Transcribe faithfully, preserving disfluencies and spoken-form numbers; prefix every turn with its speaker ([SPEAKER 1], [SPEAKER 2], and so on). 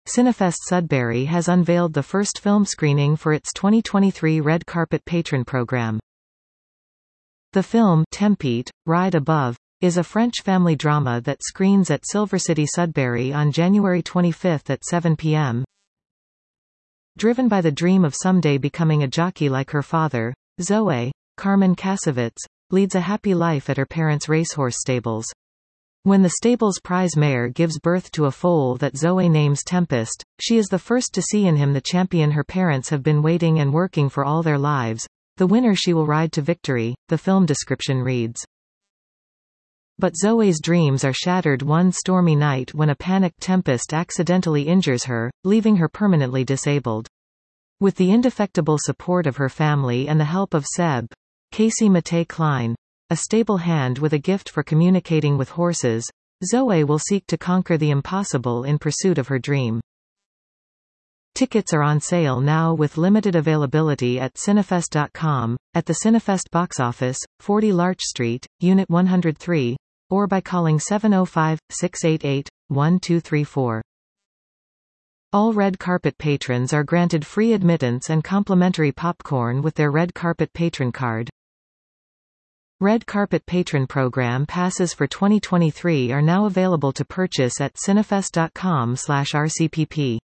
[SPEAKER 1] Cinefest Sudbury has unveiled the first film screening for its twenty twenty-three Red Carpet Patron program. The film, Tempête, Ride Above, is a French family drama that screens at Silver City Sudbury on January twenty-fifth at seven p m Driven by the dream of someday becoming a jockey like her father, Zoe, Carmen Casavets, leads a happy life at her parents' racehorse stables. When the stable's prize mare gives birth to a foal that Zoe names Tempest, she is the first to see in him the champion her parents have been waiting and working for all their lives, the winner she will ride to victory, the film description reads. But Zoe's dreams are shattered one stormy night when a panicked Tempest accidentally injures her, leaving her permanently disabled. With the indefectible support of her family and the help of Seb, Casey Mattei Klein, a stable hand with a gift for communicating with horses, Zoe will seek to conquer the impossible in pursuit of her dream. Tickets are on sale now with limited availability at cinefest dot com, at the Cinefest box office, forty Larch Street, Unit one hundred three, or by calling seven oh five, six eight eight, one two three four. All Red Carpet patrons are granted free admittance and complimentary popcorn with their Red Carpet Patron card. Red Carpet Patron Program passes for twenty twenty-three are now available to purchase at cinefest dot com slash R C P P.